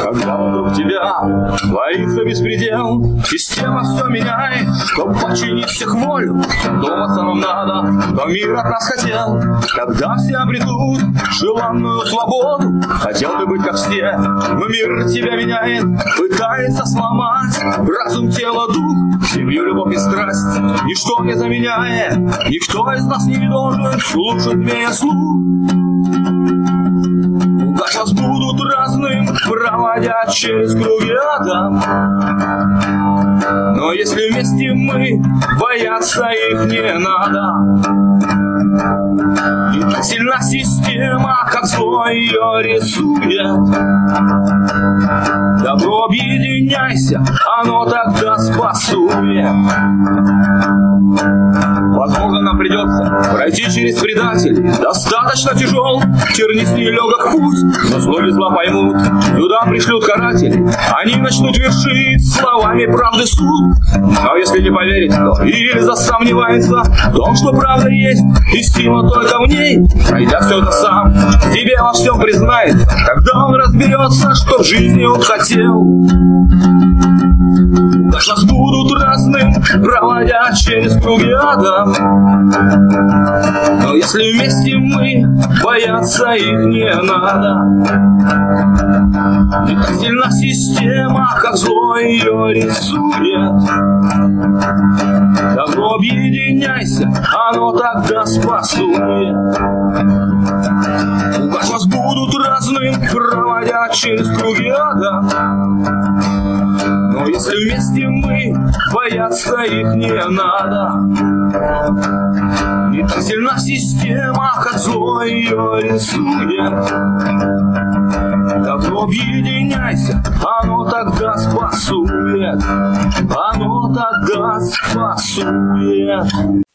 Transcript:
Когда вокруг тебя творится беспредел, система все меняет, чтоб подчинить всех волю. Думаться нам надо, кто мир от нас хотел. Когда все обретут желанную свободу, хотел ты быть как все, но мир тебя меняет, пытается сломать разум, тело, дух, семью, любовь и страсть. Ничто не заменяет, никто из нас не должен слушать змея слух. Как вас будут разным проводя через круги ада, но если вместе мы, бояться их не надо. И так сильна система, как зло ее рисует. Добро, объединяйся, оно тогда спасует. Возможно, нам придется пройти через предателей, достаточно тяжел, тернись нелегок путь, но зло и зла поймут, туда пришлют карателей, они начнут вершить словами правды суд. Но если не поверить, то или засомневается в том, что правда есть, и сила только в ней, пройдя все это сам, тебе во всем признается, когда он разберется, что в жизни он хотел. Как нас будут разным проводя через круги ада, но если вместе мы, бояться их не надо. И так сильна система, как зло ее рисует. Добро, объединяйся, оно тогда спасует. Как вас будут разным проводя через круги ада, но если вместе мы, бояться их не надо. И так сильна система, как зло ее рисует. Добро, объединяйся, оно тогда спасует. Оно тогда спасует.